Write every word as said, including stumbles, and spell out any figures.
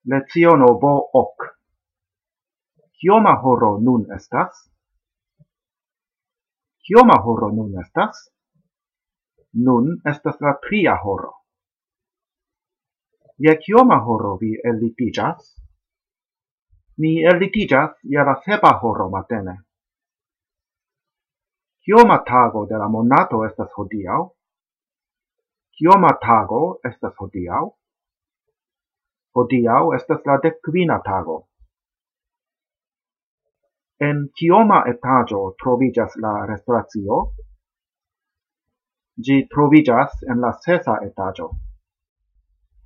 Leciono vo ok. Kioma horo nun estas? Kioma horo nun estas? Nun estas la tria horo. Je kioma horo vi ellitiĝas? Mi ellitiĝas je la sepa horo matene. Kioma tago de la monato estas hodiaŭ? Kioma tago estas hodiaŭ? Hodiaŭ estas la dekkvina tago. En kioma etaĝo troviĝas la restoracio? Ĝi troviĝas en la sesa etaĝo.